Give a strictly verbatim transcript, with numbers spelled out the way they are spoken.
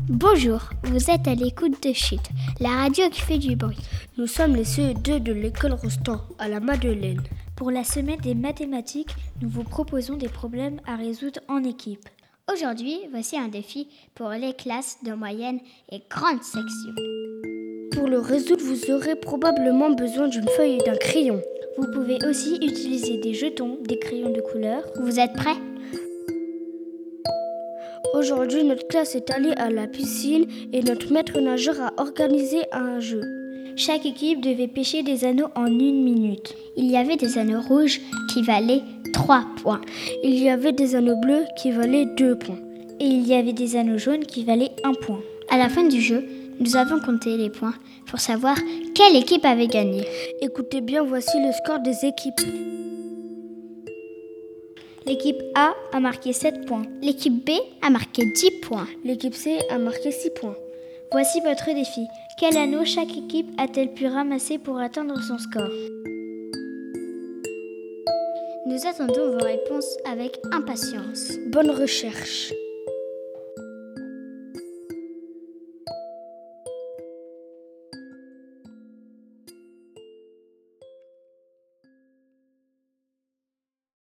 Bonjour, vous êtes à l'écoute de Chut, la radio qui fait du bruit. Nous sommes les C E deux de l'école Rostand, à la Madeleine. Pour la semaine des mathématiques, nous vous proposons des problèmes à résoudre en équipe. Aujourd'hui, voici un défi pour les classes de moyenne et grande section. Pour le résoudre, vous aurez probablement besoin d'une feuille et d'un crayon. Vous pouvez aussi utiliser des jetons, des crayons de couleur. Vous êtes prêts ? Aujourd'hui, notre classe est allée à la piscine et notre maître nageur a organisé un jeu. Chaque équipe devait pêcher des anneaux en une minute. Il y avait des anneaux rouges qui valaient trois points. Il y avait des anneaux bleus qui valaient deux points. Et il y avait des anneaux jaunes qui valaient un point. À la fin du jeu, nous avons compté les points pour savoir quelle équipe avait gagné. Écoutez bien, voici le score des équipes. L'équipe A a marqué sept points. L'équipe B a marqué dix points. L'équipe C a marqué six points. Voici votre défi. Quel anneau chaque équipe a-t-elle pu ramasser pour atteindre son score ? Nous attendons vos réponses avec impatience. Bonne recherche.